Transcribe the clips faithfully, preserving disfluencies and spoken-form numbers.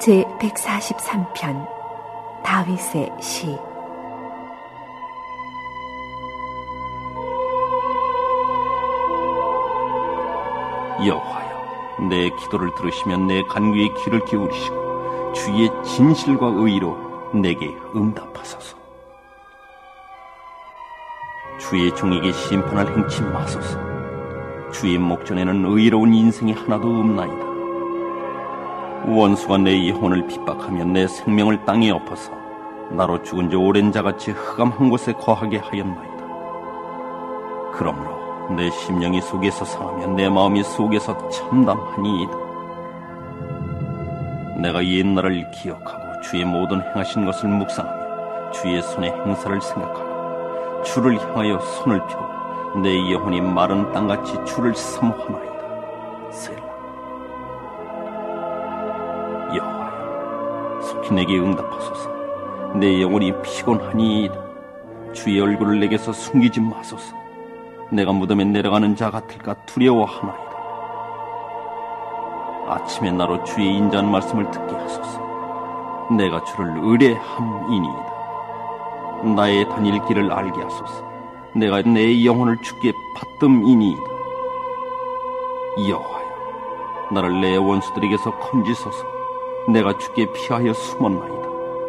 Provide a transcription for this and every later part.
제백사십삼 편 다윗의 시. 여호와여, 내 기도를 들으시며 내 간구에 귀를 기울이시고 주의 진실과 의로 내게 응답하소서. 주의 종에게 심판을 행치 마소서. 주의 목전에는 의로운 인생이 하나도 없나이다. 원수가 내 영혼을 핍박하며 내 생명을 땅에 엎어서 나로 죽은 지 오랜 자같이 흑암한 곳에 거하게 하였나이다. 그러므로 내 심령이 속에서 상하며 내 마음이 속에서 참담하니이다. 내가 옛날을 기억하고 주의 모든 행하신 것을 묵상하며 주의 손의 행사를 생각하고 주를 향하여 손을 펴고 내 영혼이 마른 땅같이 주를 사모하나이다. 세라. 여호와여, 속히 내게 응답하소서. 내 영혼이 피곤하니이다. 주의 얼굴을 내게서 숨기지 마소서. 내가 무덤에 내려가는 자 같을까 두려워하나이다. 아침에 나로 주의 인자한 말씀을 듣게 하소서. 내가 주를 의뢰함이니이다. 나의 다닐 길을 알게 하소서. 내가 내 영혼을 주께 받듬이니이다. 여호와여, 나를 내 원수들에게서 건지소서. 내가 주께 피하여 숨었나이다.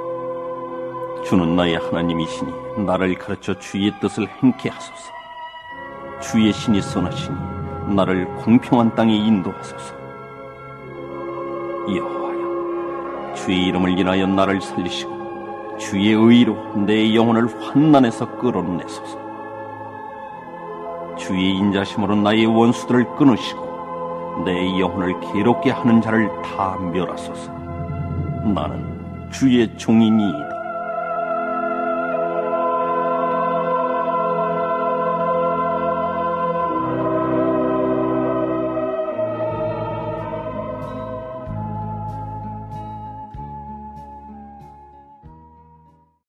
주는 나의 하나님이시니 나를 가르쳐 주의 뜻을 행케 하소서. 주의 신이 선하시니 나를 공평한 땅에 인도하소서. 여호와여, 주의 이름을 인하여 나를 살리시고 주의 의로 내 영혼을 환난에서 끌어내소서. 주의 인자심으로 나의 원수들을 끊으시고 내 영혼을 괴롭게 하는 자를 다 멸하소서. 나는 주의 종이니이다.